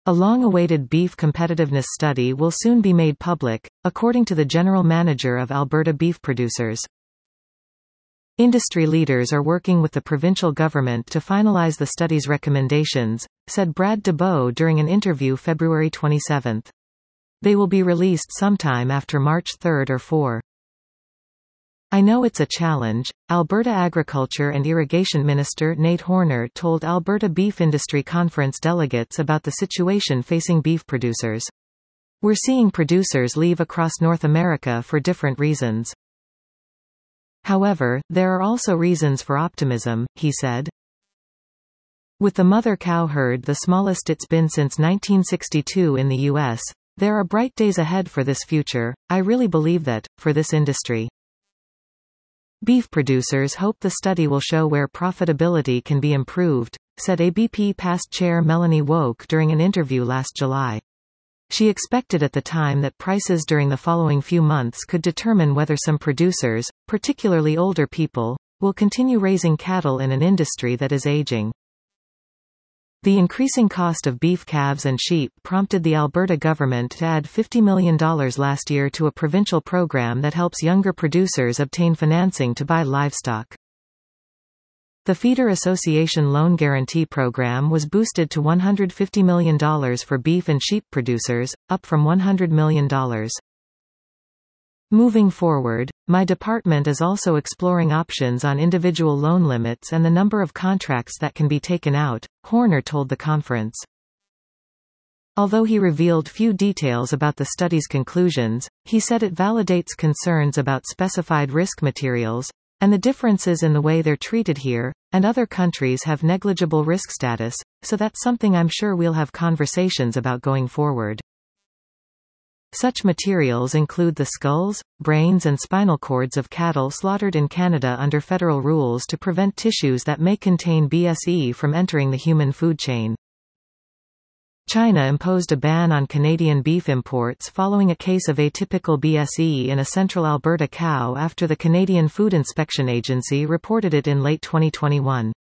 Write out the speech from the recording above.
A long-awaited beef competitiveness study will soon be made public, according to the general manager of Alberta Beef Producers. Industry leaders are working with the provincial government to finalize the study's recommendations, said Brad DeBow during an interview February 27. They will be released sometime after March 3 or 4. I know it's a challenge, Alberta Agriculture and Irrigation Minister Nate Horner told Alberta Beef Industry Conference delegates about the situation facing beef producers. We're seeing producers leave across North America for different reasons. However, there are also reasons for optimism, he said. With the mother cow herd the smallest it's been since 1962 in the U.S., there are bright days ahead for this future. I really believe that, for this industry. Beef producers hope the study will show where profitability can be improved, said ABP past chair Melanie Woke during an interview last July. She expected at the time that prices during the following few months could determine whether some producers, particularly older people, will continue raising cattle in an industry that is aging. The increasing cost of beef calves and sheep prompted the Alberta government to add $50 million last year to a provincial program that helps younger producers obtain financing to buy livestock. The Feeder Association Loan Guarantee Program was boosted to $150 million for beef and sheep producers, up from $100 million. Moving forward, my department is also exploring options on individual loan limits and the number of contracts that can be taken out, Horner told the conference. Although he revealed few details about the study's conclusions, he said it validates concerns about specified risk materials, and the differences in the way they're treated here, and other countries have negligible risk status, so that's something I'm sure we'll have conversations about going forward. Such materials include the skulls, brains and spinal cords of cattle slaughtered in Canada under federal rules to prevent tissues that may contain BSE from entering the human food chain. China imposed a ban on Canadian beef imports following a case of atypical BSE in a central Alberta cow after the Canadian Food Inspection Agency reported it in late 2021.